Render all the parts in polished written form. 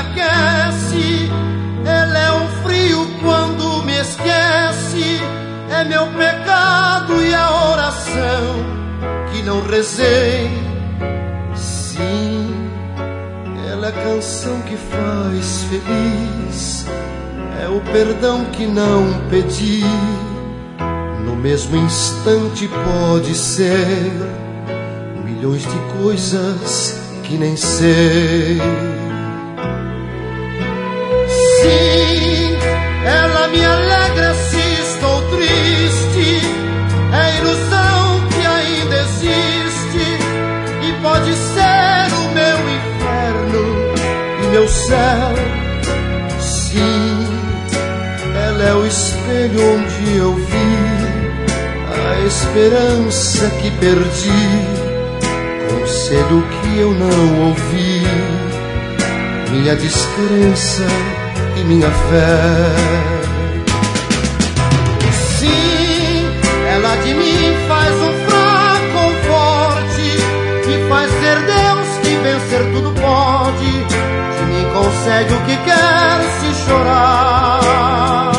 aquece, ela é um frio quando me esquece. É meu pecado e a oração que não rezei. Sim, ela é a canção que faz feliz, é o perdão que não pedi. No mesmo instante pode ser milhões de coisas que nem sei. Sim, ela me alegra se estou triste, é ilusão que ainda existe e pode ser o meu inferno e meu céu. Sim, ela é o espelho onde eu vi a esperança que perdi, conselho que eu não ouvi, minha descrença e minha fé. Sim, ela de mim faz um fraco um forte, me faz ser Deus que vencer tudo pode, de mim consegue o que quer se chorar.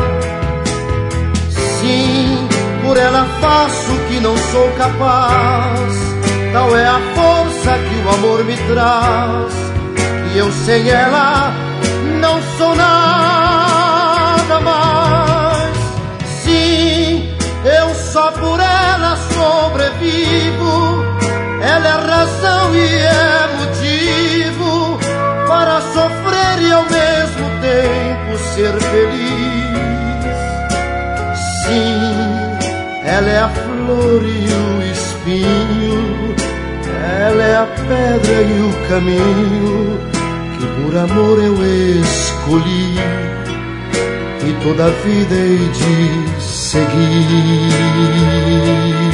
Sim, por ela faço o que não sou capaz, tal é a força que o amor me traz, e eu sem ela não sou nada mais. Sim, eu só por ela sobrevivo, ela é razão e é motivo para sofrer e ao mesmo tempo ser feliz. Sim, ela é a flor e o espinho, ela é a pedra e o caminho que por amor eu escolhi e toda a vida hei de seguir.